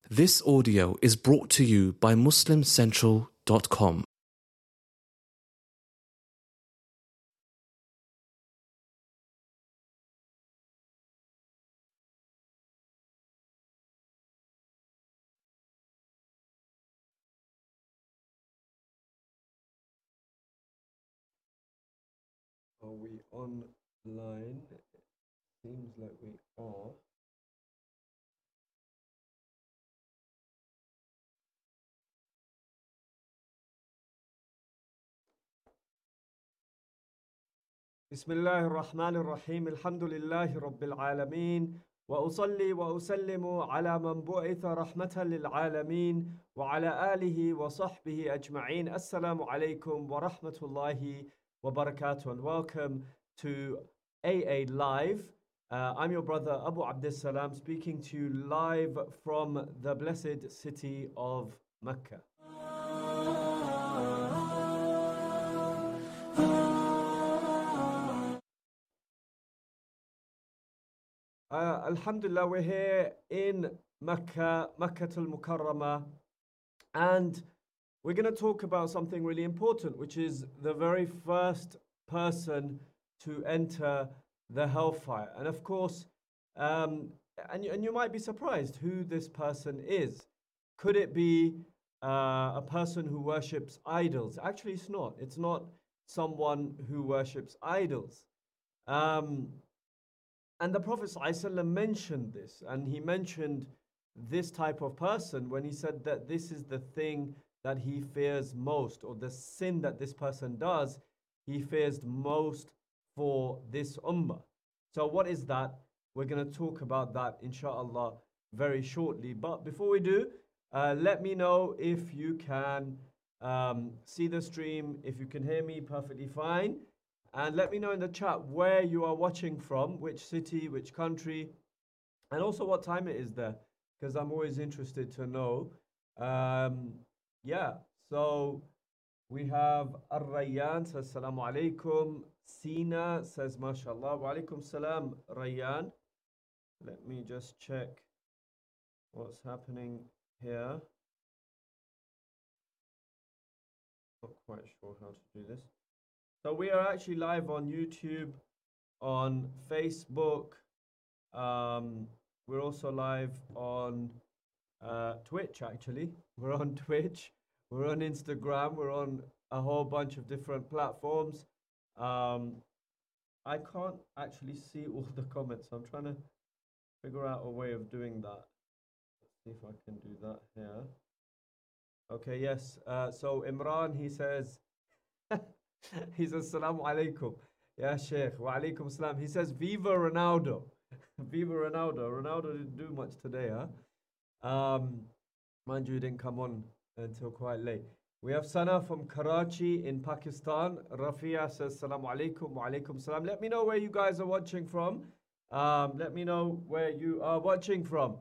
This audio is brought to you by MuslimCentral.com. Are we online? It seems like we are. بسم الله الرحمن الرحيم الحمد لله رب العالمين وأصلي وأسلم على من بعث رحمة للعالمين وعلى آله وصحبه أجمعين. Assalamu alaikum wa rahmatullahi wa barakatuh, and welcome to AA Live. I'm your brother Abu Abdus Salam, speaking to you live from the blessed city of Mecca. Alhamdulillah, we're here in Mecca, Makkatul Mukarramah, and we're going to talk about something really important, which is the very first person to enter the hellfire. And of course, and you might be surprised who this person is. Could it be a person who worships idols? Actually, it's not. It's not someone who worships idols. And the Prophet ﷺ mentioned this, and he mentioned this type of person when he said that this is the thing that he fears most, or the sin that this person does, he fears most for this ummah. So what is that? We're going to talk about that, inshallah, very shortly. But before we do, let me know if you can see the stream, if you can hear me perfectly fine. And let me know in the chat where you are watching from, which city, which country, and also what time it is there, because I'm always interested to know. Yeah, so we have Ar-Rayyan says, Assalamu alaikum. Sina says, MashaAllah. Wa alaikum salam, Rayyan. Let me just check what's happening here. Not quite sure how to do this. So we are actually live on YouTube, on Facebook. We're also live on Twitch, actually. We're on Twitch. We're on Instagram. We're on a whole bunch of different platforms. I can't actually see all the comments. I'm trying to figure out a way of doing that. Let's see if I can do that here. Okay, yes. So Imran, he says... He says, Assalamu alaikum. Yeah, Sheikh. Wa alaikum salam. He says, Viva Ronaldo. Viva Ronaldo. Ronaldo didn't do much today, huh? Mind you, he didn't come on until quite late. We have Sana from Karachi in Pakistan. Rafia says, Assalamu alaikum. Wa alaikum salam. Let me know where you guys are watching from. Let me know where you are watching from.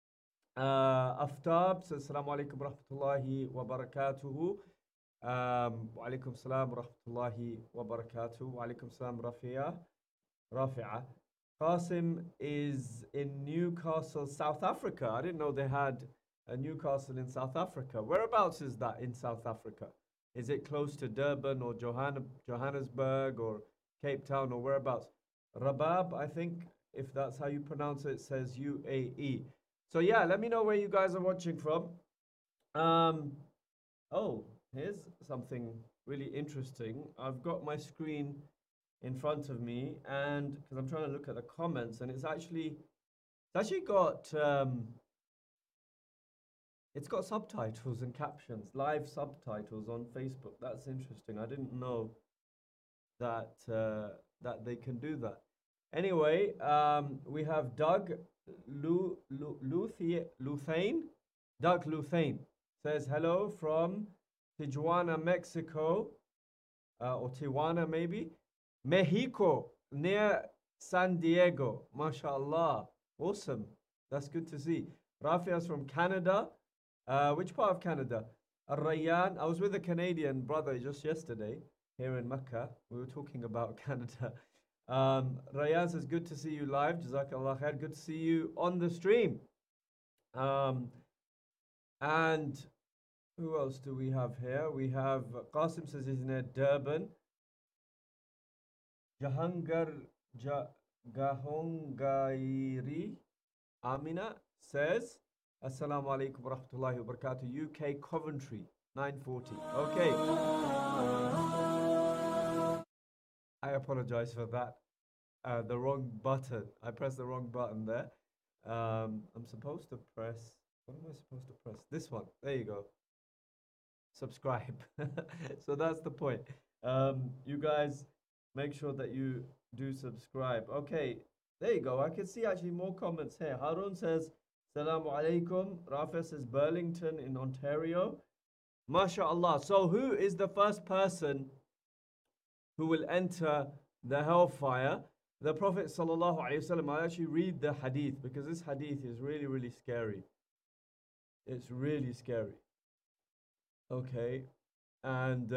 Aftab says, Assalamu alaikum wa rahmatullahi wa barakatuhu. Wa alaikum salam wa rahmatullahi wa barakatuh. Wa alaikum salam, Rafi'a. Qasim is in Newcastle, South Africa. I didn't know they had a Newcastle in South Africa. Whereabouts is that in South Africa? Is it close to Durban or Johannesburg or Cape Town, or whereabouts? Rabab, I think, if that's how you pronounce it, says UAE. So yeah, let me know where you guys are watching from. Oh, here's something really interesting. I've got my screen in front of me, and because I'm trying to look at the comments, and it's actually got subtitles and captions, live subtitles on Facebook. That's interesting. I didn't know that that they can do that. Anyway, we have Doug Luthane. Doug Luthane says hello from Tijuana, Mexico, or Tijuana maybe, Mexico, near San Diego. MashaAllah. Awesome. That's good to see. Rafia's from Canada. Which part of Canada? Rayyan. I was with a Canadian brother just yesterday here in Mecca. We were talking about Canada. Rayyan says, good to see you live. Jazakallah khair. Good to see you on the stream. And who else do we have here? We have Qasim says he's near Durban. Gahongairi Amina says, Assalamu alaikum wa rahmatullahi wa barakatuh, UK Coventry, 940. Okay. I apologize for that. The wrong button. I pressed the wrong button there. I'm supposed to press, what am I supposed to press? This one. There you go. Subscribe. So that's the point. You guys make sure that you do subscribe. Okay, there you go. I can see actually more comments here. Harun says, Salamu alaikum. Rafa says Burlington in Ontario. MashaAllah. So who is the first person who will enter the hellfire? The Prophet sallallahu alaihi wasallam. I'll actually read the hadith because this hadith is really, really scary. It's really scary. Okay. And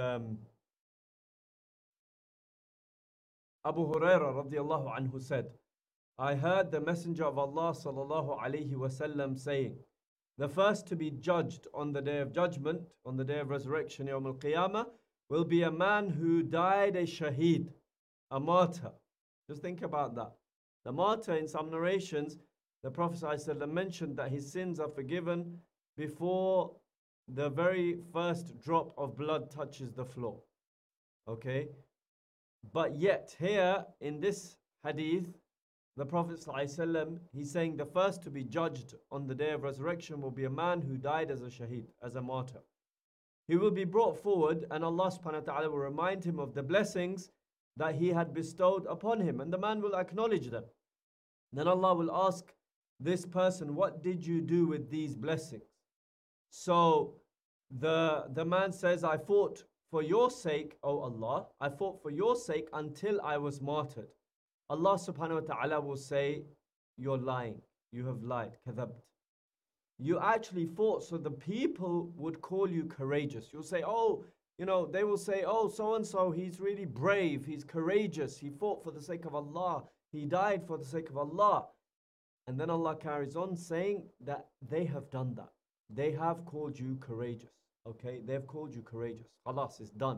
Abu Hurairah radiallahu anhu said, I heard the Messenger of Allah sallallahu alaihi wasallam saying, the first to be judged on the day of judgment, on the day of resurrection, Yawm al-Qiyamah, will be a man who died a shaheed, a martyr. Just think about that. The martyr, in some narrations, the Prophet ﷺ mentioned that his sins are forgiven before the very first drop of blood touches the floor. Okay? But yet, here in this hadith, the Prophet ﷺ, he's saying the first to be judged on the day of resurrection will be a man who died as a shaheed, as a martyr. He will be brought forward and Allah subhanahu wa ta'ala will remind him of the blessings that he had bestowed upon him, and the man will acknowledge them. Then Allah will ask this person, what did you do with these blessings? So the man says, I fought for your sake, O Allah, I fought for your sake until I was martyred. Allah subhanahu wa ta'ala will say, you're lying, you have lied, kadhabt. You actually fought so the people would call you courageous. You'll say, oh, you know, they will say, oh, so-and-so, he's really brave, he's courageous, he fought for the sake of Allah, he died for the sake of Allah. And then Allah carries on saying that they have done that. They have called you courageous. Okay, they've called you courageous. Khalas, it's done.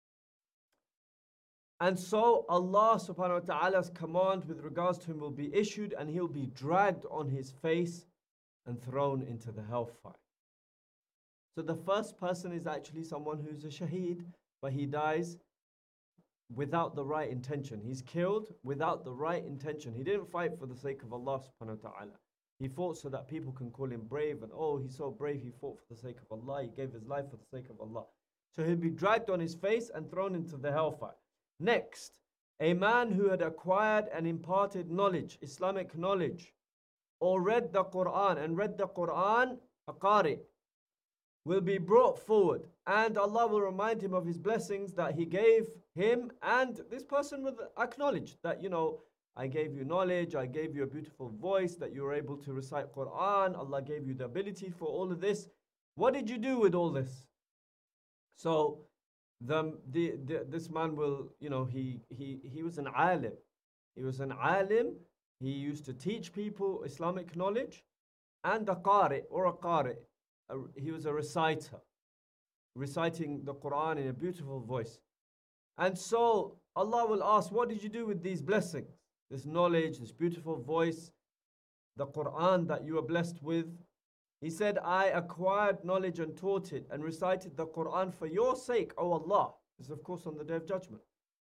And so Allah subhanahu wa ta'ala's command with regards to him will be issued and he'll be dragged on his face and thrown into the hellfire. So the first person is actually someone who's a shaheed, but he dies without the right intention. He's killed without the right intention. He didn't fight for the sake of Allah subhanahu wa ta'ala. He fought so that people can call him brave and oh, he's so brave, he fought for the sake of Allah, he gave his life for the sake of Allah. So he'll be dragged on his face and thrown into the hellfire. Next, a man who had acquired and imparted knowledge, Islamic knowledge, or read the Quran and read the Quran, a qari, will be brought forward and Allah will remind him of his blessings that he gave him, and this person will acknowledge that, you know, I gave you knowledge, I gave you a beautiful voice, that you were able to recite Quran, Allah gave you the ability for all of this. What did you do with all this? So this man will, you know, he was an alim. He was an alim. He used to teach people Islamic knowledge, and a qari or a qari. He was a reciter, reciting the Quran in a beautiful voice. And so Allah will ask, what did you do with these blessings? This knowledge, this beautiful voice, the Quran that you are blessed with. He said, I acquired knowledge and taught it and recited the Quran for your sake, O Allah. This is of course on the Day of Judgment.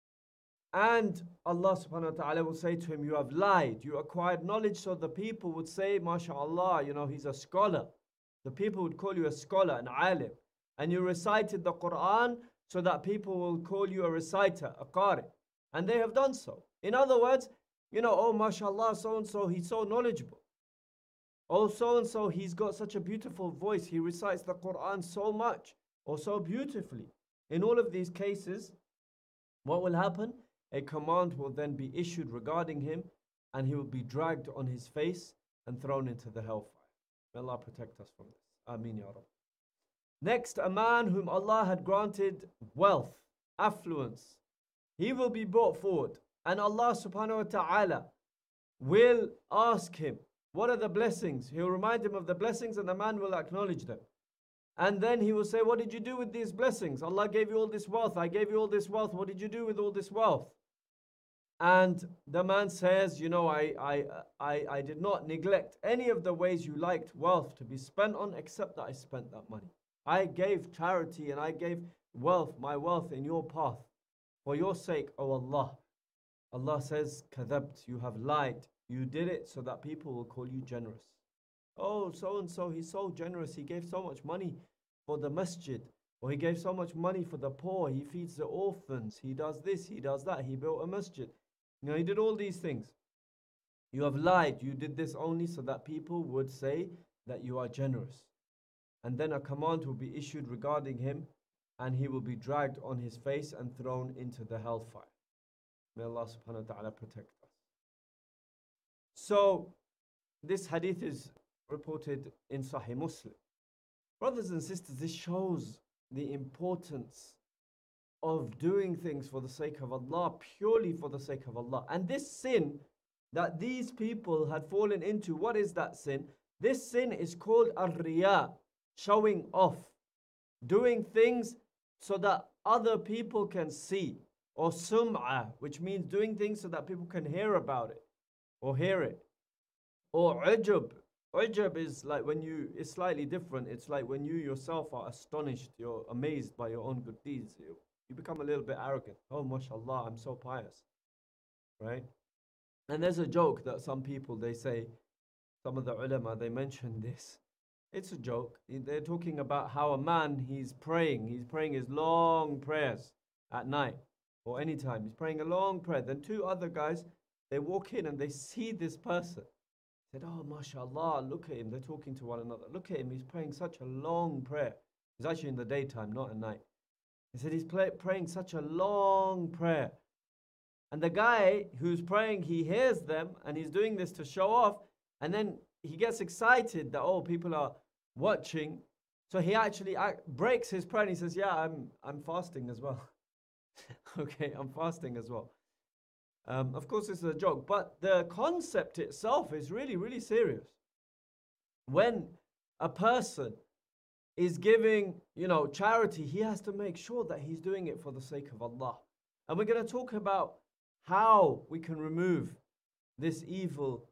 And Allah subhanahu wa ta'ala will say to him, you have lied. You acquired knowledge so the people would say, MashaAllah, you know, he's a scholar. The people would call you a scholar, an alim. And you recited the Quran so that people will call you a reciter, a qari. And they have done so. In other words, you know, oh, mashallah, so-and-so, he's so knowledgeable. Oh, so-and-so, he's got such a beautiful voice. He recites the Quran so much or so beautifully. In all of these cases, what will happen? A command will then be issued regarding him and he will be dragged on his face and thrown into the hellfire. May Allah protect us from this. Ameen ya Rabb. Next, a man whom Allah had granted wealth, affluence. He will be brought forward and Allah subhanahu wa ta'ala will ask him, what are the blessings? He'll remind him of the blessings and the man will acknowledge them. And then he will say, what did you do with these blessings? Allah gave you all this wealth. I gave you all this wealth. What did you do with all this wealth? And the man says, I did not neglect any of the ways you liked wealth to be spent on, except that I spent that money. I gave charity and I gave wealth, my wealth in your path for your sake, O Allah. Allah says, kadhabt, you have lied. You did it so that people will call you generous. Oh, so and so, he's so generous. He gave so much money for the masjid. Or he gave so much money for the poor. He feeds the orphans. He does this, he does that. He built a masjid. He did all these things. You have lied. You did this only so that people would say that you are generous. And then a command will be issued regarding him, and he will be dragged on his face and thrown into the hellfire. May Allah subhanahu wa ta'ala protect us. So, this hadith is reported in Sahih Muslim. Brothers and sisters, this shows the importance of doing things for the sake of Allah, purely for the sake of Allah. And this sin that these people had fallen into, what is that sin? This sin is called ar-riya, showing off, doing things so that other people can see, or sum'ah, which means doing things so that people can hear about it, or hear it, or ujub. Ujub is like it's slightly different. It's like when you yourself are astonished, you're amazed by your own good deeds. You become a little bit arrogant. Oh, mashallah, I'm so pious, right? And there's a joke that some people, they say, some of the ulama, they mention this. It's a joke. They're talking about how a man, he's praying his long prayers at night or anytime. He's praying a long prayer. Then two other guys, they walk in and they see this person. They said, oh, mashallah, look at him. They're talking to one another. Look at him. He's praying such a long prayer. He's actually in the daytime, not at night. He said he's praying such a long prayer. And the guy who's praying, he hears them and he's doing this to show off. And then he gets excited that, oh, people are watching. So he actually breaks his prayer and he says, yeah, I'm fasting as well. Okay, I'm fasting as well. Of course, this is a joke, but the concept itself is really, really serious. When a person is giving, charity, he has to make sure that he's doing it for the sake of Allah. And we're going to talk about how we can remove this evil,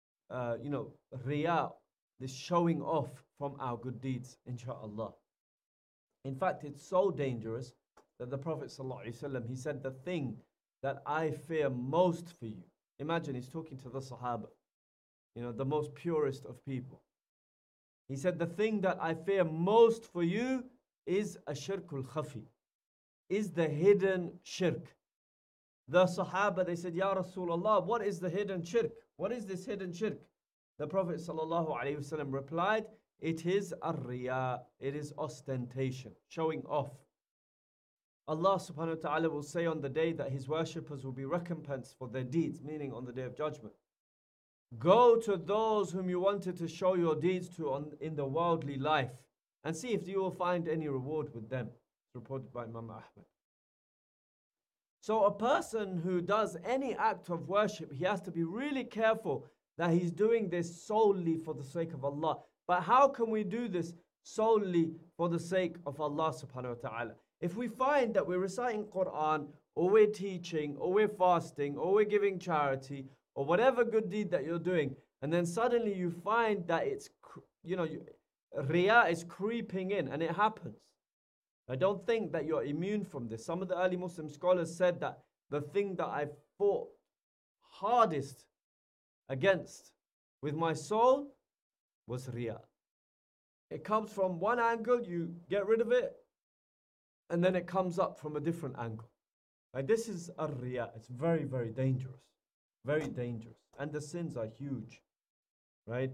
riya, this showing off from our good deeds, inshaAllah. In fact, it's so dangerous that the Prophet ﷺ, he said, the thing that I fear most for you. Imagine, he's talking to the Sahaba, the most purest of people. He said, the thing that I fear most for you is ashirkul khafi, is the hidden shirk. The Sahaba, they said, Ya Rasulullah, what is the hidden shirk? What is this hidden shirk? The Prophet ﷺ replied, it is ar-riya, it is ostentation, showing off. Allah subhanahu wa ta'ala will say on the day that his worshippers will be recompensed for their deeds, meaning on the day of judgment. Go to those whom you wanted to show your deeds to in the worldly life and see if you will find any reward with them. It's reported by Imam Ahmad. So a person who does any act of worship, he has to be really careful that he's doing this solely for the sake of Allah. But how can we do this solely for the sake of Allah subhanahu wa ta'ala? If we find that we're reciting Quran, or we're teaching, or we're fasting, or we're giving charity, or whatever good deed that you're doing, and then suddenly you find that it's, riya is creeping in, and it happens. I don't think that you're immune from this. Some of the early Muslim scholars said that the thing that I fought hardest against with my soul was riya. It comes from one angle, you get rid of it, and then it comes up from a different angle. Like, this is ar-riya. It's very, very dangerous. Very dangerous. And the sins are huge. Right?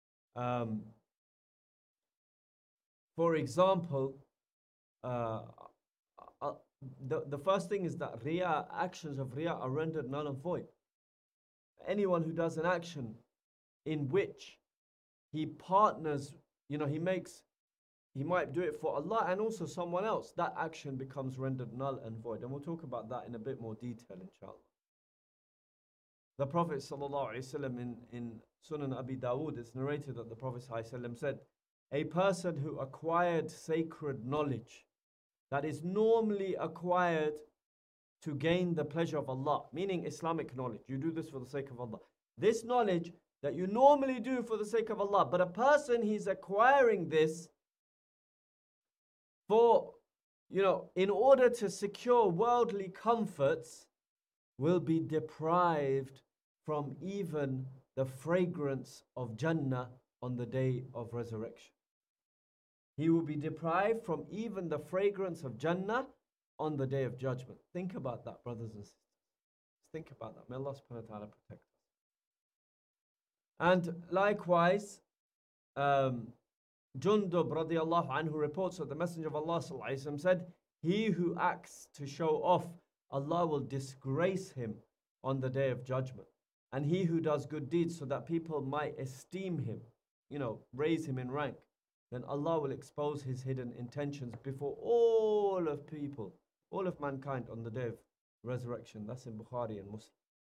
For example, the first thing is that riya, actions of riya are rendered null and void. Anyone who does an action in which he partners, he might do it for Allah and also someone else, that action becomes rendered null and void. And we'll talk about that in a bit more detail, inshallah. The Prophet ﷺ in Sunan Abi Dawood, it's narrated that the Prophet ﷺ said, a person who acquired sacred knowledge that is normally acquired to gain the pleasure of Allah, meaning Islamic knowledge. You do this for the sake of Allah. This knowledge that you normally do for the sake of Allah, but a person, he's acquiring this for, in order to secure worldly comforts, will be deprived from even the fragrance of Jannah on the day of resurrection. He will be deprived from even the fragrance of Jannah on the day of judgment. Think about that, brothers and sisters. Think about that. May Allah subhanahu wa ta'ala protect us. And likewise, Jundub radiallahu anhu reports that the Messenger of Allah sallallahu alayhi wa sallam said, he who acts to show off, Allah will disgrace him on the day of judgment. And he who does good deeds so that people might esteem him, raise him in rank, then Allah will expose his hidden intentions before all of people, all of mankind on the day of resurrection. That's in Bukhari and Muslim.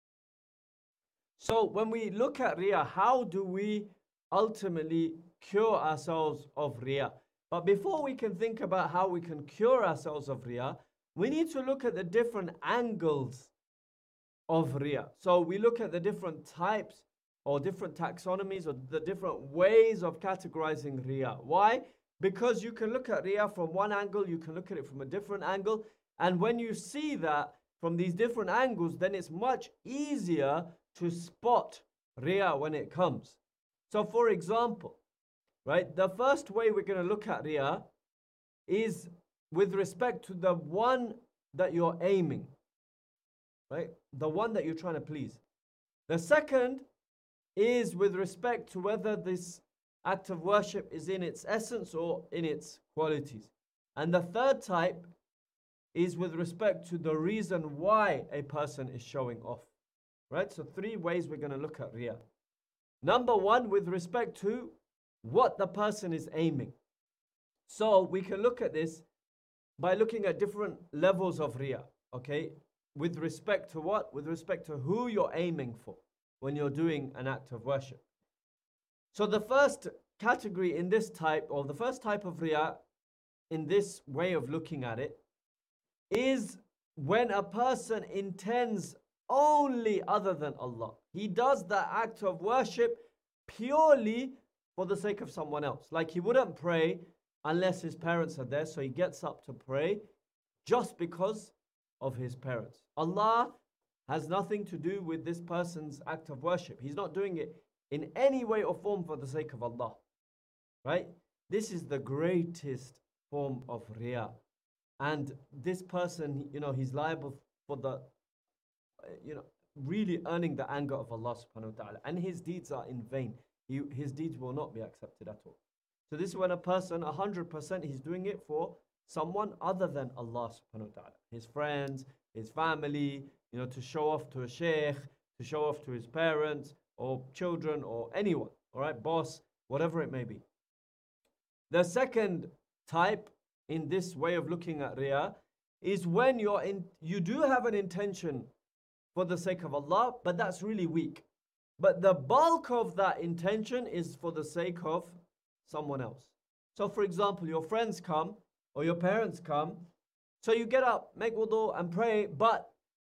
So when we look at Riyah, how do we ultimately cure ourselves of Riyah? But before we can think about how we can cure ourselves of Riyah, we need to look at the different angles of Riyah. So we look at the different types or different taxonomies or the different ways of categorizing Riyah. Why? Because you can look at Riyah from one angle, you can look at it from a different angle. And when you see that from these different angles, then it's much easier to spot Riyah when it comes. So for example, right, the first way we're going to look at Riyah is with respect to the one that you're aiming, right? The one that you're trying to please. The second is with respect to whether this act of worship is in its essence or in its qualities. And the third type is with respect to the reason why a person is showing off. Right? So three ways we're going to look at Riyah. Number one, with respect to what the person is aiming. So we can look at this by looking at different levels of Riyah. Okay? With respect to what? With respect to who you're aiming for when you're doing an act of worship. So the first category in this type, or the first type of Riyah in this way of looking at it, is when a person intends only other than Allah. He does the act of worship purely for the sake of someone else. Like he wouldn't pray unless his parents are there, so he gets up to pray just because of his parents. Allah has nothing to do with this person's act of worship. He's not doing it in any way or form for the sake of Allah. Right? This is the greatest form of Riyah. And this person, he's liable for the, really earning the anger of Allah subhanahu wa ta'ala. And his deeds are in vain. His deeds will not be accepted at all. So this is when a person, 100%, he's doing it for someone other than Allah subhanahu wa ta'ala. His friends, his family, to show off to a sheikh, to show off to his parents, or children, or anyone, all right, boss, whatever it may be. The second type in this way of looking at Riyah is when you do have an intention for the sake of Allah, but that's really weak. But the bulk of that intention is for the sake of someone else. So for example, your friends come or your parents come, so you get up, make wudu and pray, but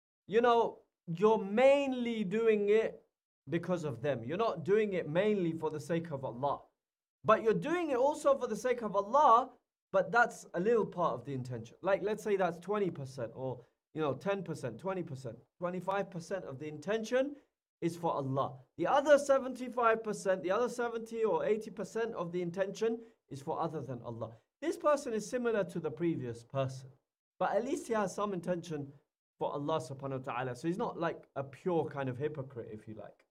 you're mainly doing it because of them. You're not doing it mainly for the sake of Allah. But you're doing it also for the sake of Allah, but that's a little part of the intention. Like let's say that's 20% or 10%, 20%, 25% of the intention is for Allah. The other 75%, the other 70 or 80% of the intention is for other than Allah. This person is similar to the previous person, but at least he has some intention for Allah subhanahu wa ta'ala. So he's not like a pure kind of hypocrite, if you like.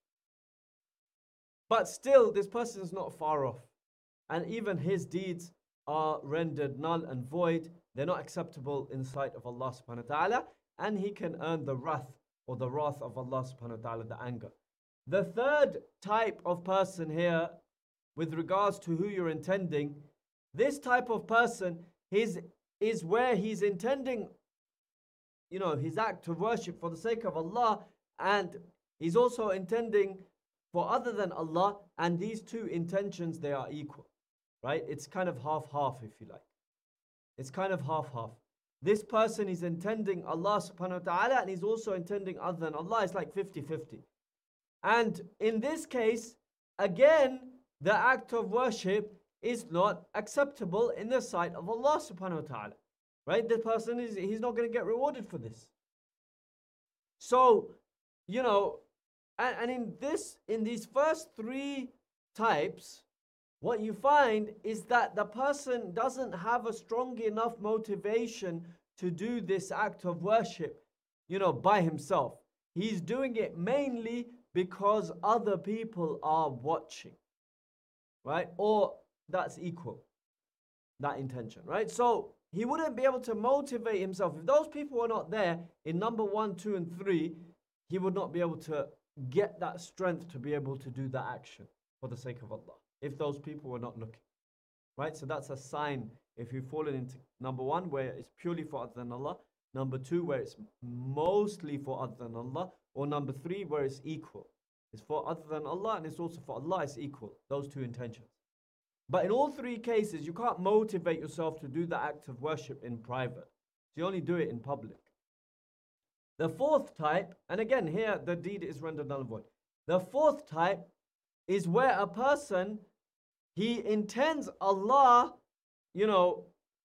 But still, this person is not far off. And even his deeds are rendered null and void. They're not acceptable in sight of Allah subhanahu wa ta'ala. And he can earn the wrath or the wrath of Allah subhanahu wa ta'ala, the anger. The third type of person here, with regards to who you're intending, this type of person is where he's intending, his act of worship for the sake of Allah, and he's also intending for other than Allah, and these two intentions, they are equal. right? It's kind of half-half, if you like. It's kind of half-half. This person is intending Allah subhanahu wa ta'ala and he's also intending other than Allah. It's like 50-50. And in this case, again, the act of worship is not acceptable in the sight of Allah subhanahu wa ta'ala. Right? The person he's not going to get rewarded for this. So, you know, and in these first three types, what you find is that the person doesn't have a strong enough motivation to do this act of worship, you know, by himself. He's doing it mainly because other people are watching, right? Or that's equal, that intention, right? So he wouldn't be able to motivate himself. If those people were not there in number 1, 2, and 3, he would not be able to get that strength to be able to do that action for the sake of Allah, if those people were not looking, right? So that's a sign if you've fallen into number 1, where it's purely for other than Allah, number 2, where it's mostly for other than Allah, or number 3, where it's equal. It's for other than Allah and it's also for Allah, it's equal, those two intentions. But in all three cases, you can't motivate yourself to do the act of worship in private. So you only do it in public. The fourth type, and again here the deed is rendered null and void. The fourth type is where a person, he intends Allah, you know,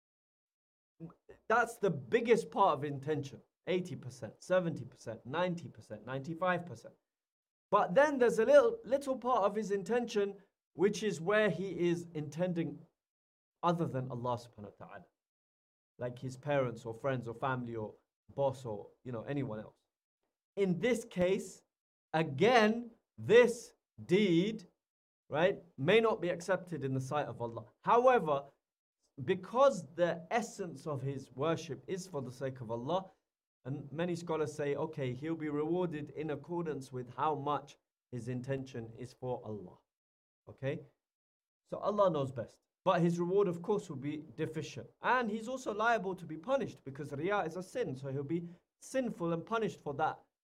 that's the biggest part of intention. 80%, 70%, 90%, 95%. But then there's a little part of his intention which is where he is intending other than Allah subhanahu wa ta'ala, like his parents or friends or family or boss or, you know, anyone else. In this case, again, this deed, right, may not be accepted in the sight of Allah. However, because the essence of his worship is for the sake of Allah, and many scholars say, okay, he'll be rewarded in accordance with how much his intention is for Allah. Okay, so Allah knows best. But his reward, of course, will be deficient. And he's also liable to be punished because Riyā is a sin. So he'll be sinful and punished for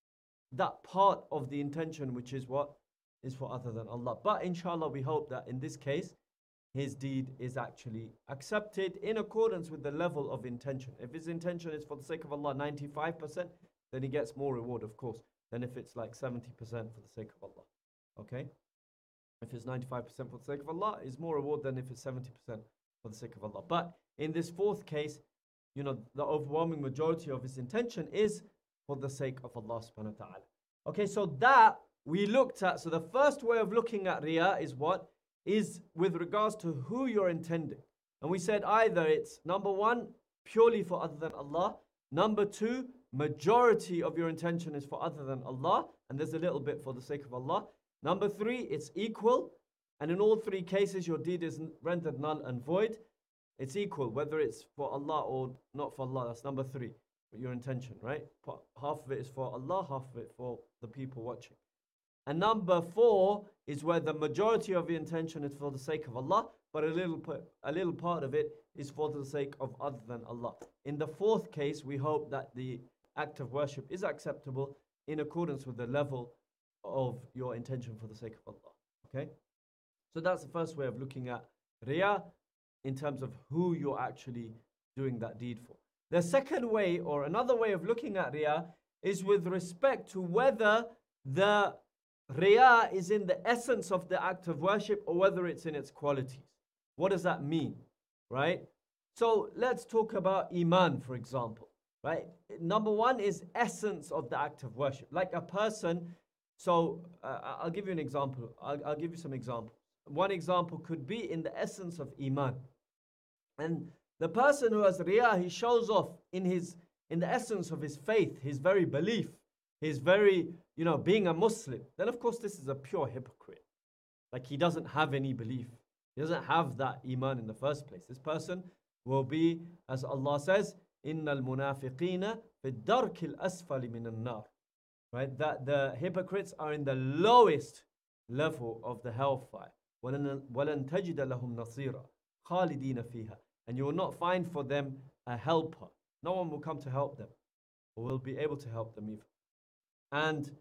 that part of the intention, which is what is for other than Allah. But inshallah, we hope that in this case, his deed is actually accepted in accordance with the level of intention. If his intention is for the sake of Allah 95%, then he gets more reward, of course, than if it's like 70% for the sake of Allah. Okay? If it's 95% for the sake of Allah, it's more reward than if it's 70% for the sake of Allah. But in this fourth case, you know, the overwhelming majority of his intention is for the sake of Allah subhanahu wa ta'ala. Okay, so that we looked at. So the first way of looking at Riyā is what? Is with regards to who you're intending. And we said either it's number 1, purely for other than Allah. Number 2, majority of your intention is for other than Allah. And there's a little bit for the sake of Allah. Number 3, it's equal. And in all three cases, your deed is rendered null and void. It's equal, whether it's for Allah or not for Allah. That's number 3, your intention, right? Half of it is for Allah, half of it for the people watching. And number 4 is where the majority of your intention is for the sake of Allah, but a little part of it is for the sake of other than Allah. In the fourth case, we hope that the act of worship is acceptable in accordance with the level of your intention for the sake of Allah. Okay? So that's the first way of looking at Riyā in terms of who you're actually doing that deed for. The second way, or another way of looking at Riyā, is with respect to whether the Riyā is in the essence of the act of worship or whether it's in its qualities. What does that mean? Right? So let's talk about Iman, for example. Right? Number 1 is essence of the act of worship. Like a person, so I'll give you an example. I'll give you some examples. One example could be in the essence of Iman. And the person who has Riyā, he shows off in the essence of his faith, his very belief, his very, you know, being a Muslim. Then of course this is a pure hypocrite. Like he doesn't have any belief. He doesn't have that Iman in the first place. This person will be, as Allah says, إِنَّ الْمُنَافِقِينَ فِي الدَّرْكِ الْأَسْفَلِ مِنَ النَّارِ. Right? That the hypocrites are in the lowest level of the hellfire. وَلَنْ تَجِدَ لَهُمْ نَصِيرًا خَالِدِينَ فِيهَا. And you will not find for them a helper. No one will come to help them, or will be able to help them even.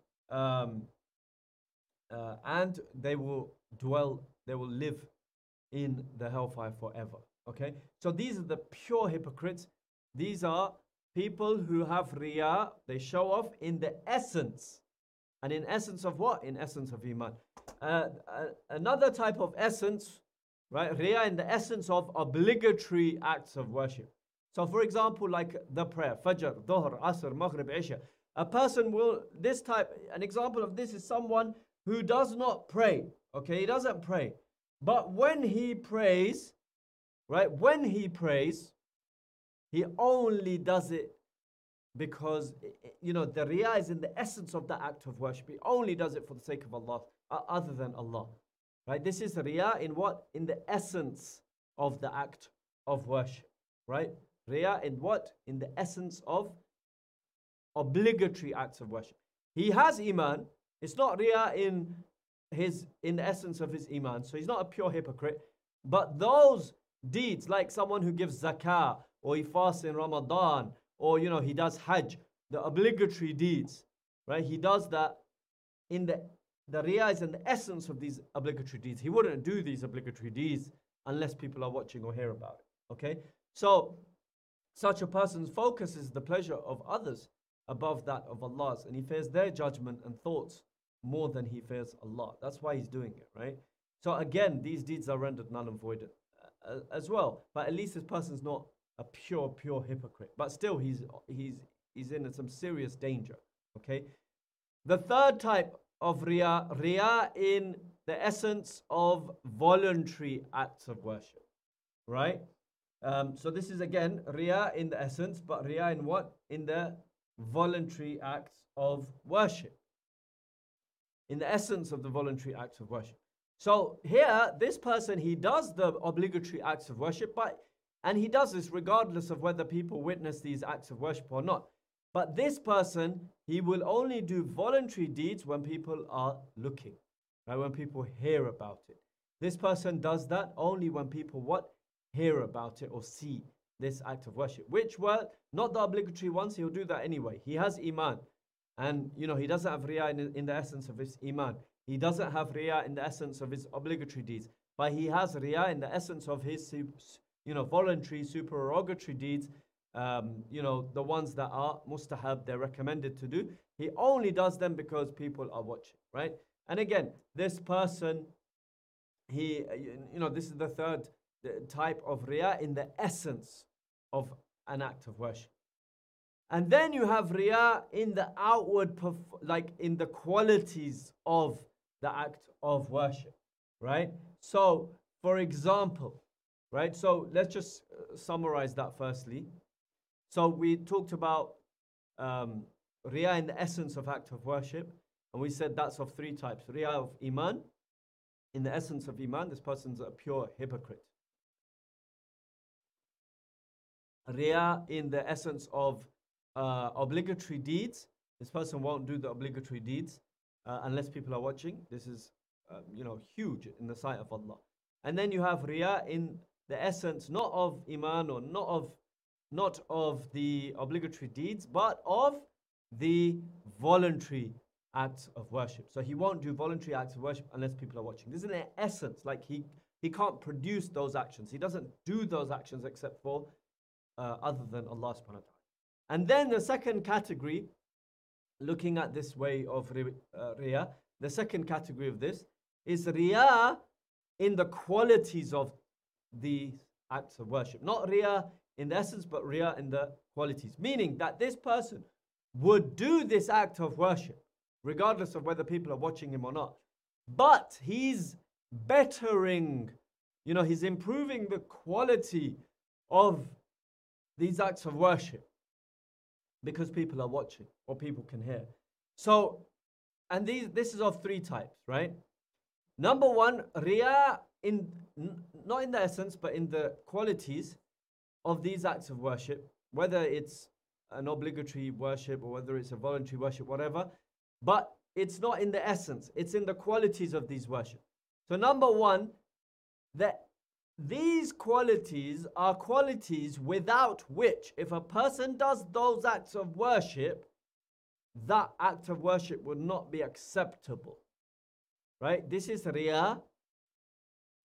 And they will live in the hellfire forever. Okay, so these are the pure hypocrites. These are people who have riyah, they show off in the essence. And in essence of what? In essence of iman. Another type of essence, right? Riyah in the essence of obligatory acts of worship. So for example, like the prayer, Fajr, Dhuhr, Asr, Maghrib, Isha. A person will, an example of this is someone who does not pray. Okay, he doesn't pray. But when he prays, right? When he prays, he only does it because, the riyah is in the essence of the act of worship. He only does it for the sake of Allah, other than Allah. Right? This is riyah in what? In the essence of the act of worship. Right? Riyah in what? In the essence of obligatory acts of worship. He has iman. It's not riyah in the essence of his iman. So he's not a pure hypocrite. But those deeds, like someone who gives zakah, or he fasts in Ramadan, or he does hajj, the obligatory deeds, right? He does that in the riyah is in the essence of these obligatory deeds. He wouldn't do these obligatory deeds unless people are watching or hear about it. Okay? So such a person's focus is the pleasure of others above that of Allah's, and he fears their judgment and thoughts more than he fears Allah. That's why he's doing it, right? So again, these deeds are rendered null and void as well. But at least this person's not a pure hypocrite. But still, he's in some serious danger. Okay. The third type of riyah in the essence of voluntary acts of worship, right? So this is again riyah in the essence, but riyah in what? In the voluntary acts of worship. In the essence of the voluntary acts of worship. So here, this person, he does the obligatory acts of worship, and he does this regardless of whether people witness these acts of worship or not. But this person, he will only do voluntary deeds when people are looking, right? When people hear about it. This person does that only when people hear about it or see this act of worship. Which were not the obligatory ones, he'll do that anyway. He has iman. And, he doesn't have riyah in the essence of his iman. He doesn't have riyah in the essence of his obligatory deeds. But he has riyah in the essence of his, voluntary, supererogatory deeds. The ones that are mustahab, they're recommended to do. He only does them because people are watching, right? And again, this person, this is the third type of riyah in the essence of an act of worship. And then you have riyah in the outward, like in the qualities of the act of worship, right? So, for example, right? So let's just summarize that firstly. So we talked about riyah in the essence of act of worship, and we said that's of three types. Riyah of iman, in the essence of iman, this person's a pure hypocrite. Riyah in the essence of obligatory deeds, this person won't do the obligatory deeds unless people are watching. This is huge in the sight of Allah. And then you have riyah in the essence not of iman, or not of the obligatory deeds, but of the voluntary acts of worship. So he won't do voluntary acts of worship unless people are watching. This is an essence, like he can't produce those actions. He doesn't do those actions except for other than Allah subhanahu wa ta'ala. And then the second category, looking at this way of riyah, the second category of this is riyah in the qualities of the acts of worship. Not riyah in the essence, but riyah in the qualities. Meaning that this person would do this act of worship, regardless of whether people are watching him or not. But he's bettering, he's improving the quality of these acts of worship because people are watching or people can hear. So, and this is of three types, right? Number one, riyah not in the essence, but in the qualities of these acts of worship, whether it's an obligatory worship or whether it's a voluntary worship, whatever, but it's not in the essence, it's in the qualities of these worship. So number one, that these qualities are qualities without which, if a person does those acts of worship, that act of worship would not be acceptable. Right? This is riyah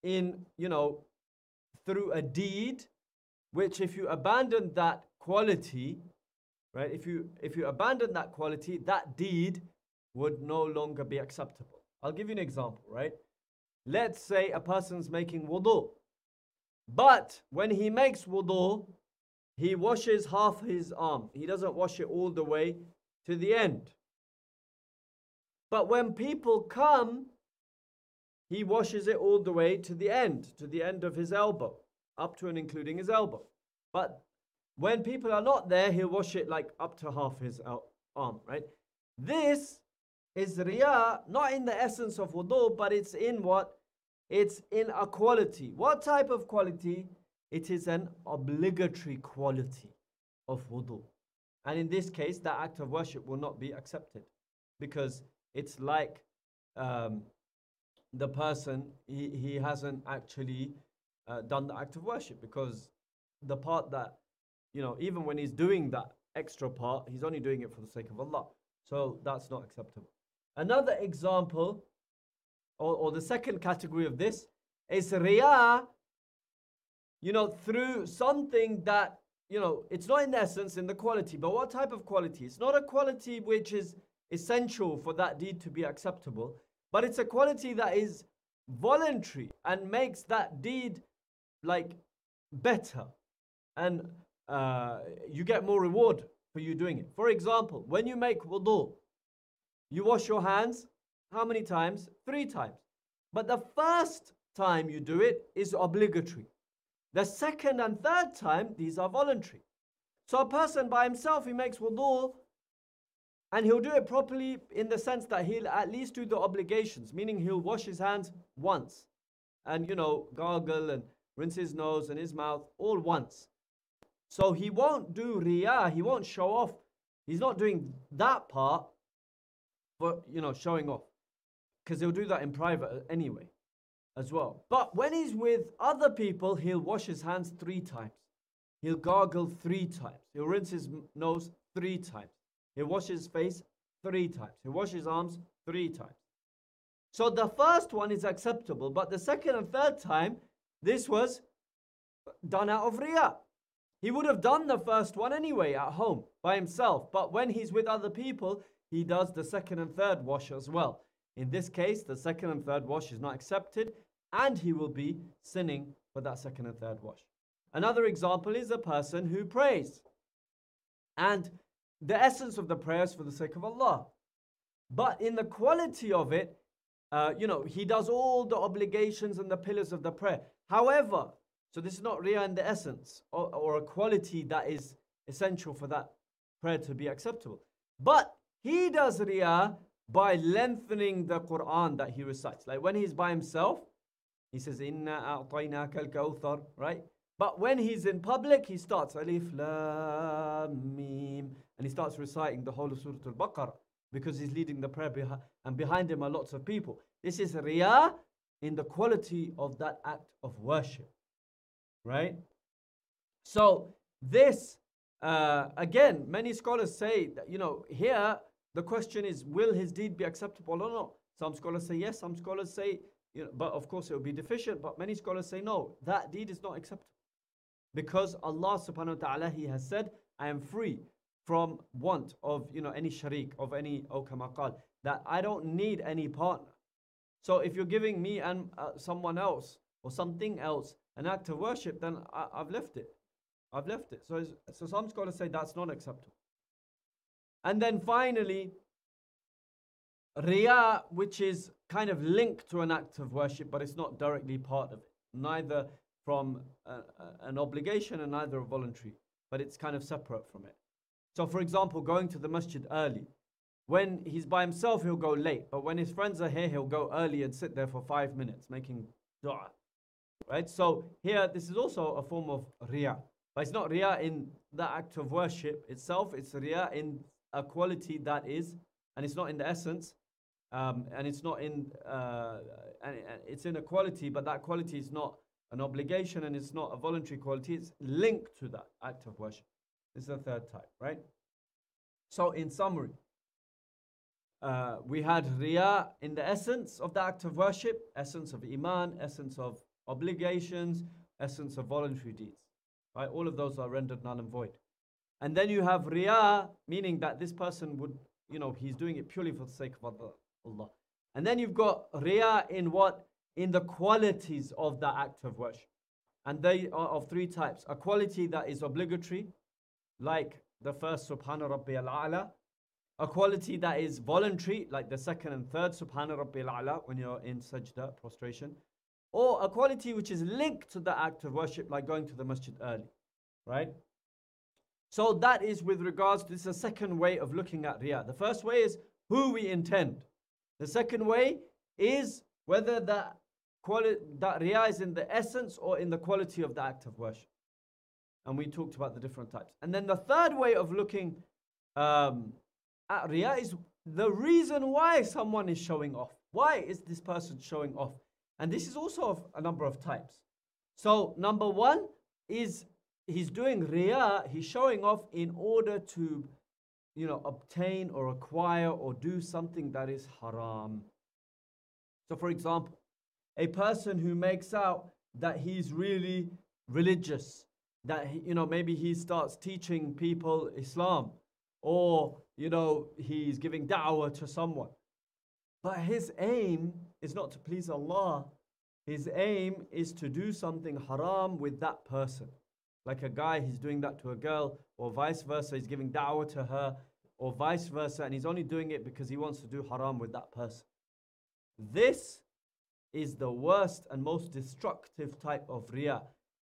in, through a deed, which if you abandon that quality, right? If you abandon that quality, that deed would no longer be acceptable. I'll give you an example, right? Let's say a person's making wudu, but when he makes wudu, he washes half his arm. He doesn't wash it all the way to the end. But when people come, he washes it all the way to the end of his elbow, up to and including his elbow. But when people are not there, he'll wash it like up to half his arm, right? This is riyah, not in the essence of wudu, but it's in what? It's in a quality. What type of quality? It is an obligatory quality of wudu. And in this case, that act of worship will not be accepted, because it's like the person, he hasn't actually done the act of worship, because the part that, even when he's doing that extra part, he's only doing it for the sake of Allah. So that's not acceptable. Another example, or the second category of this, is riyah, through something that, it's not in the essence, in the quality. But what type of quality? It's not a quality which is essential for that deed to be acceptable, but it's a quality that is voluntary and makes that deed like better, and you get more reward for you doing it. For example, when you make wudu, you wash your hands how many times? 3 times. But the first time you do it is obligatory. The second and third time, these are voluntary. So a person by himself, he makes wudu, and he'll do it properly in the sense that he'll at least do the obligations, meaning he'll wash his hands once and, gargle and rinse his nose and his mouth all once. So he won't do riyah, he won't show off. He's not doing that part for, showing off, because he'll do that in private anyway as well. But when he's with other people, he'll wash his hands 3 times. He'll gargle 3 times. He'll rinse his nose 3 times. He'll wash his face 3 times. He'll wash his arms 3 times. So the first one is acceptable, but the second and third time, this was done out of riyah. He would have done the first one anyway at home by himself, but when he's with other people, he does the second and third wash as well. In this case, the second and third wash is not accepted, and he will be sinning for that second and third wash. Another example is a person who prays, and the essence of the prayer is for the sake of Allah. But in the quality of it, he does all the obligations and the pillars of the prayer. However, so this is not riyah in the essence, or a quality that is essential for that prayer to be acceptable. But he does riyah by lengthening the Quran that he recites. Like when he's by himself, he says, Inna a'tainaka al-kawthar, right? But when he's in public, he starts Alif Lam Mim, and he starts reciting the whole of Surah Al-Baqarah, because he's leading the prayer and behind him are lots of people. This is riyah in the quality of that act of worship, right? So this, again, many scholars say that, here the question is, will his deed be acceptable or not? Some scholars say yes, some scholars say, but of course it will be deficient, but many scholars say no, that deed is not acceptable. Because Allah subhanahu wa ta'ala, He has said, I am free from want of, any sharik, of any, kama qal, that I don't need any partner. So if you're giving me and someone else or something else an act of worship, then I've left it. I've left it. So some scholars say that's not acceptable. And then finally, riyah, which is kind of linked to an act of worship, but it's not directly part of it. Neither from an obligation and neither a voluntary, but it's kind of separate from it. So for example, going to the masjid early. When he's by himself, he'll go late. But when his friends are here, he'll go early and sit there for 5 minutes making dua. Right? So here, this is also a form of riyah. But it's not riyah in the act of worship itself. It's riyah in a quality that is, and it's not in the essence, and it's not in, and it's in a quality, but that quality is not an obligation and it's not a voluntary quality. It's linked to that act of worship. This is the third type, right? So in summary, we had riyah in the essence of the act of worship, essence of iman, essence of obligations, essence of voluntary deeds. Right? All of those are rendered null and void. And then you have riya, meaning that this person would, he's doing it purely for the sake of Allah. And then you've got riya in what? In the qualities of the act of worship. And they are of three types. A quality that is obligatory, like the first Subhana Rabbi al-A'la. A quality that is voluntary, like the second and third Subhana Rabbi al-A'la when you're in sajda, prostration. Or a quality which is linked to the act of worship, like going to the masjid early. Right? So that is with regards to, this is a second way of looking at riya. The first way is who we intend. The second way is whether that riya is in the essence or in the quality of the act of worship. And we talked about the different types. And then the third way of looking at riya is the reason why someone is showing off. Why is this person showing off? And this is also of a number of types. So number one is he's doing riya, he's showing off in order to, obtain or acquire or do something that is haram. So for example, a person who makes out that he's really religious, that maybe he starts teaching people Islam, or he's giving da'wah to someone, but his aim is not to please Allah. His aim is to do something haram with that person. Like a guy, he's doing that to a girl, or vice versa, he's giving da'wah to her, or vice versa, and he's only doing it because he wants to do haram with that person. This is the worst and most destructive type of riya.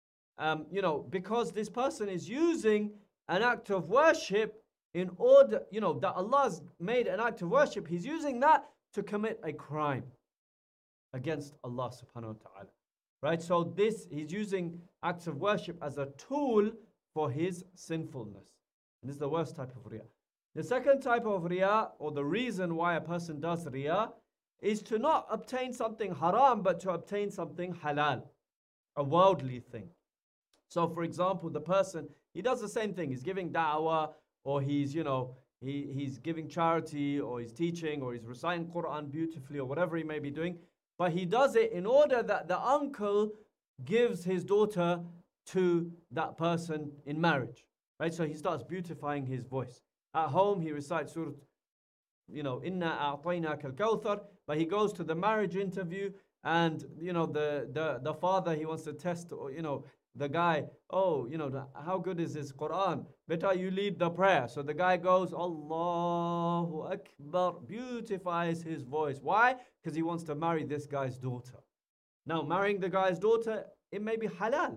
Because this person is using an act of worship in order, that Allah's made an act of worship, he's using that to commit a crime against Allah subhanahu wa ta'ala. Right? So he's using acts of worship as a tool for his sinfulness. And this is the worst type of riya. The second type of riya, or the reason why a person does riya, is to not obtain something haram, but to obtain something halal, a worldly thing. So for example, the person, he does the same thing. He's giving da'wah, or he's giving charity, or he's teaching, or he's reciting Quran beautifully, or whatever he may be doing. But he does it in order that the uncle gives his daughter to that person in marriage. Right? So he starts beautifying his voice. At home, he recites Surah, Inna a'tainaka al-kawthar, but he goes to the marriage interview, and the father, he wants to test, the guy, how good is his Quran? Better you lead the prayer. So the guy goes, Allahu Akbar, beautifies his voice. Why? Because he wants to marry this guy's daughter. Now, marrying the guy's daughter, it may be halal.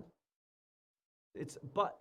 But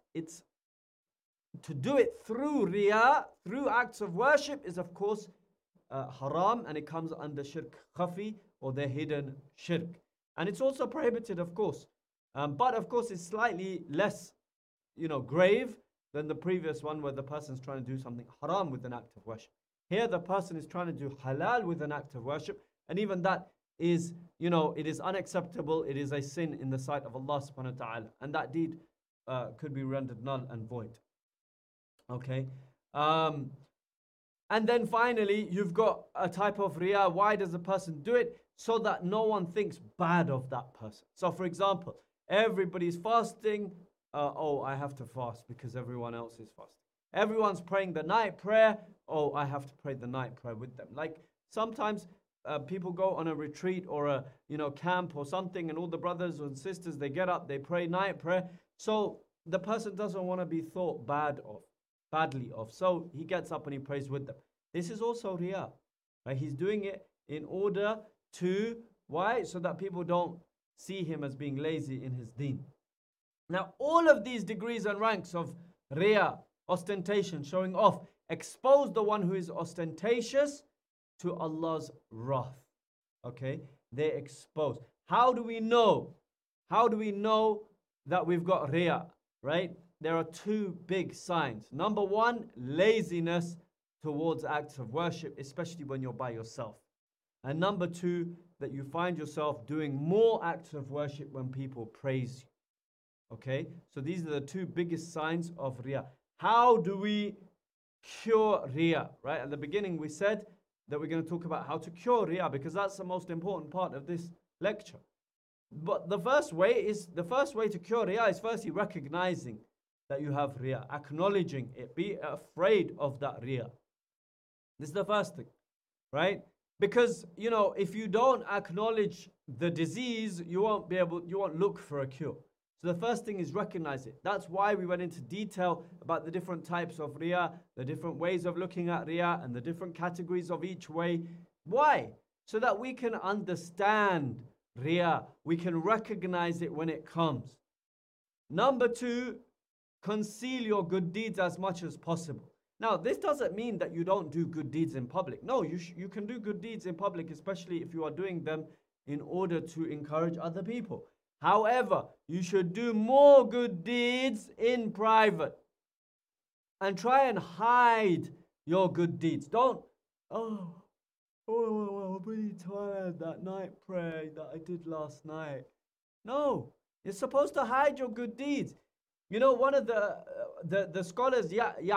to do it through riya, through acts of worship, is of course haram, and it comes under shirk khafi, or the hidden shirk. And it's also prohibited, of course. But of course, it's slightly less, grave than the previous one, where the person's trying to do something haram with an act of worship. Here, the person is trying to do halal with an act of worship, and even that is, it is unacceptable. It is a sin in the sight of Allah subhanahu wa ta'ala, and that deed could be rendered null and void. Okay. And then finally, you've got a type of riya. Why does the person do it? So that no one thinks bad of that person. So for example, everybody's fasting. I have to fast because everyone else is fasting. Everyone's praying the night prayer. I have to pray the night prayer with them. Like sometimes people go on a retreat or a camp or something, and all the brothers and sisters, they get up, they pray night prayer. So the person doesn't want to be thought badly of. So he gets up and he prays with them. This is also riya. Right? He's doing it in order to, why? So that people don't see him as being lazy in his deen. Now, all of these degrees and ranks of riya, ostentation, showing off, expose the one who is ostentatious to Allah's wrath. Okay? They're exposed. How do we know? How do we know that we've got riya? Right? There are two big signs. Number one, laziness towards acts of worship, especially when you're by yourself. And number two, that you find yourself doing more acts of worship when people praise you. Okay? So these are the two biggest signs of riya. How do we cure riya? Right? At the beginning we said that we're going to talk about how to cure riya, because that's the most important part of this lecture. But the first way to cure Riyah is firstly recognizing that you have Riyah, acknowledging it, be afraid of that Riyah. This is the first thing, right? Because, if you don't acknowledge the disease, you won't look for a cure. So the first thing is recognize it. That's why we went into detail about the different types of Riyah, the different ways of looking at Riyah, and the different categories of each way. Why? So that we can understand Riyah. We can recognize it when it comes. Number 2, conceal your good deeds as much as possible. Now, this doesn't mean that you don't do good deeds in public. No, you can do good deeds in public, especially if you are doing them in order to encourage other people. However, you should do more good deeds in private and try and hide your good deeds. Don't, I'm really tired, that night prayer that I did last night. No, you're supposed to hide your good deeds. One of the scholars,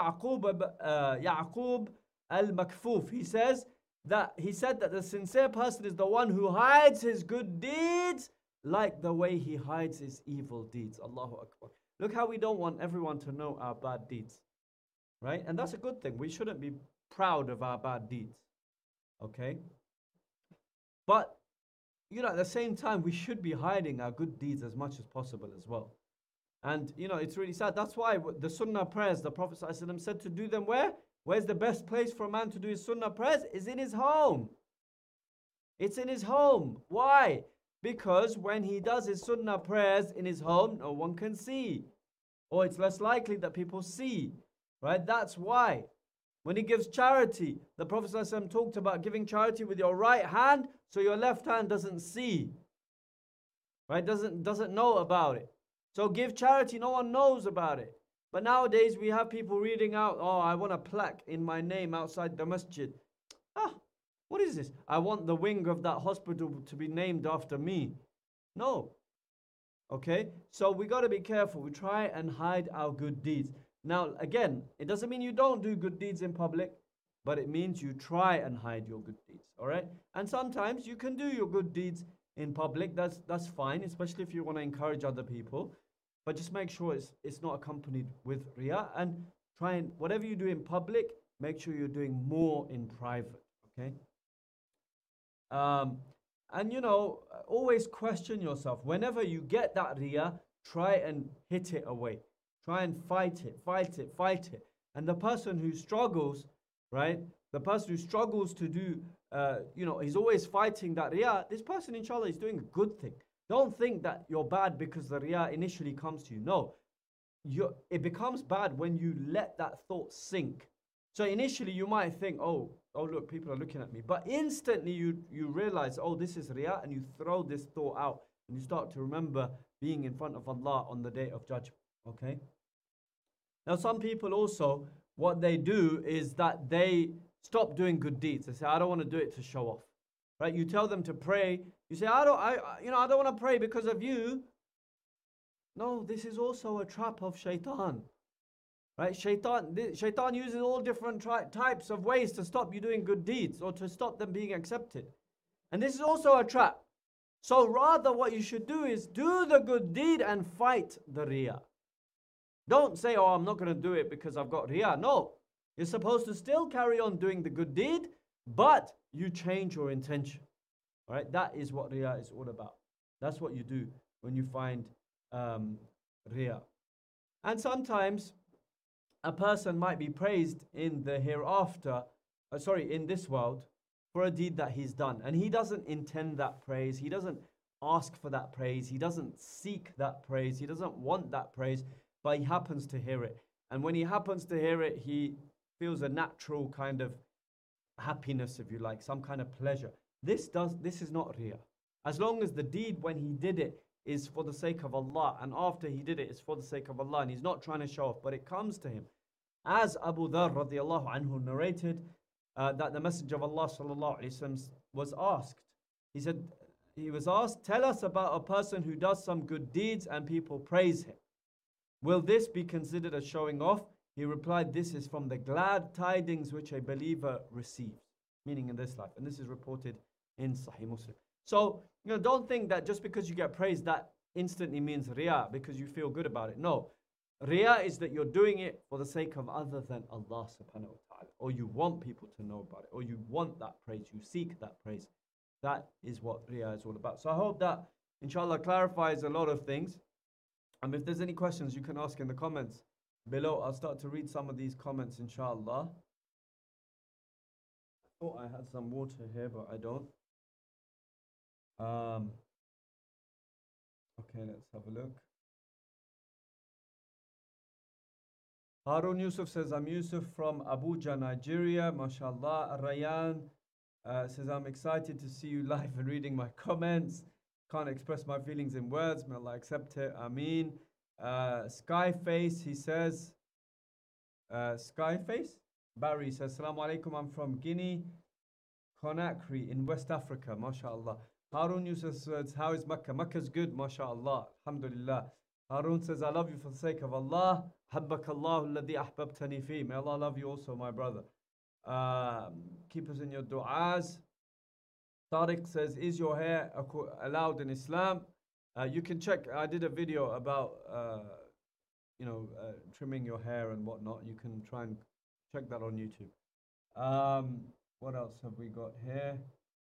Ya'qub al-Makfuf, he said that the sincere person is the one who hides his good deeds like the way he hides his evil deeds. Allahu Akbar. Look how we don't want everyone to know our bad deeds, right? And that's a good thing. We shouldn't be proud of our bad deeds, okay? But, at the same time, we should be hiding our good deeds as much as possible as well. And, it's really sad. That's why the sunnah prayers, the Prophet ﷺ said to do them where? Where's the best place for a man to do his sunnah prayers? Is in his home. It's in his home. Why? Because when he does his sunnah prayers in his home, no one can see. Or it's less likely that people see. Right? That's why. When he gives charity, the Prophet ﷺ talked about giving charity with your right hand so your left hand doesn't see. Right? Doesn't know about it. So give charity, no one knows about it. But nowadays we have people reading out, I want a plaque in my name outside the masjid. What is this? I want the wing of that hospital to be named after me. No. Okay? So we got to be careful. We try and hide our good deeds. Now, again, it doesn't mean you don't do good deeds in public, but it means you try and hide your good deeds. All right? And sometimes you can do your good deeds in public. That's fine, especially if you want to encourage other people. But just make sure it's not accompanied with Riyah, and try and, whatever you do in public, make sure you're doing more in private. Okay? And always question yourself. Whenever you get that Riyah, try and hit it away. Try and fight it. And the person who struggles, right? The person who struggles to do, he's always fighting that Riyah. This person, inshallah, is doing a good thing. Don't think that you're bad because the Riyah initially comes to you. No. It becomes bad when you let that thought sink. So initially you might think, oh look, people are looking at me. But instantly you realize, this is Riyah, and you throw this thought out. And you start to remember being in front of Allah on the day of judgment. Okay? Now some people also, what they do is that they stop doing good deeds. They say, I don't want to do it to show off. Right? You tell them to pray. You say, I don't want to pray because of you. No, this is also a trap of shaitan. Right? Shaitan uses all different types of ways to stop you doing good deeds or to stop them being accepted. And this is also a trap. So rather what you should do is do the good deed and fight the Riyah. Don't say, I'm not going to do it because I've got Riyah. No. You're supposed to still carry on doing the good deed, but you change your intention. All right? That is what Riyah is all about. That's what you do when you find Riyah. And sometimes a person might be praised in the hereafter, in this world, for a deed that he's done. And he doesn't intend that praise. He doesn't ask for that praise. He doesn't seek that praise. He doesn't want that praise, but he happens to hear it. And when he happens to hear it, he feels a natural kind of happiness, if you like, some kind of pleasure. This is not Riyah. As long as the deed, when he did it, is for the sake of Allah, and after he did it, it's for the sake of Allah, and he's not trying to show off, but it comes to him. As Abu Dharr radiallahu anhu narrated, that the Messenger of Allah sallallahu alaihi wasallam was asked. He was asked, tell us about a person who does some good deeds and people praise him. Will this be considered as showing off? He replied, this is from the glad tidings which a believer receives, meaning in this life. And this is reported in Sahih Muslim. So, don't think that just because you get praise, that instantly means riya, because you feel good about it. No. Riya is that you're doing it for the sake of other than Allah subhanahu wa ta'ala, or you want people to know about it, or you want that praise, you seek that praise. That is what riya is all about. So I hope that, inshallah, clarifies a lot of things. If there's any questions, you can ask in the comments below. I'll start to read some of these comments, inshallah. I thought I had some water here, but I don't. Okay, let's have a look. Harun Yusuf says, I'm Yusuf from Abuja, Nigeria. MashaAllah. Rayan says, I'm excited to see you live and reading my comments. Can't express my feelings in words. May Allah accept it. Ameen. Skyface, he says, Skyface? Barry says, Assalamu alaikum. I'm from Guinea, Conakry in West Africa. MashaAllah. Harun Yusuf says, how is Makkah? Makkah's good, MashaAllah. Alhamdulillah. Harun says, I love you for the sake of Allah. Habbakallahu alladhi ahbabtani fi. May Allah love you also, my brother. Keep us in your du'as. Tariq says, is your hair allowed in Islam? You can check. I did a video about, trimming your hair and whatnot. You can try and check that on YouTube. What else have we got here?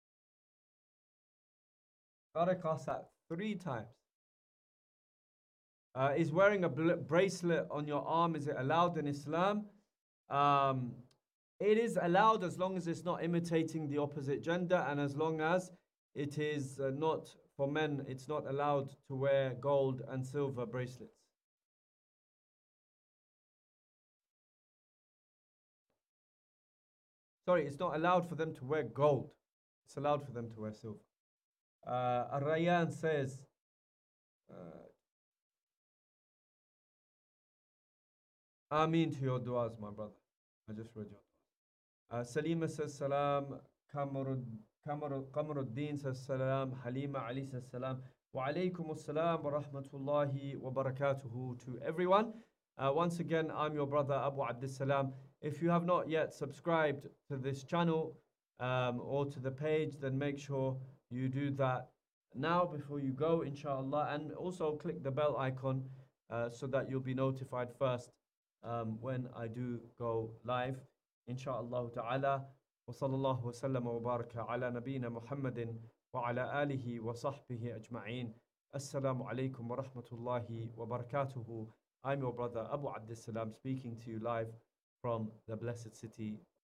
Tariq asked that 3 times. Is wearing a bracelet on your arm, is it allowed in Islam? It is allowed as long as it's not imitating the opposite gender, and as long as it is not, for men, it's not allowed to wear gold and silver bracelets. Sorry, it's not allowed for them to wear gold. It's allowed for them to wear silver. Rayan says, Ameen to your du'as, my brother. I just read your du'as. Salima says salam. Qamaruddin says salam. Halima Ali says salam. Wa alaykum assalam wa rahmatullahi wa barakatuhu to everyone. Once again, I'm your brother Abu Abdus Salam. If you have not yet subscribed to this channel or to the page, then make sure you do that now before you go, inshallah. And also click the bell icon so that you'll be notified first when I do go live, inshallah ta'ala. Wa sallallahu wa sallam wa baraka ala nabiyyina Muhammadin wa ala alihi wa sahbihi ajma'een. Assalamu alaikum wa rahmatullahi wa barakatuhu. I'm your brother Abu Abdus Salam, speaking to you live from the blessed city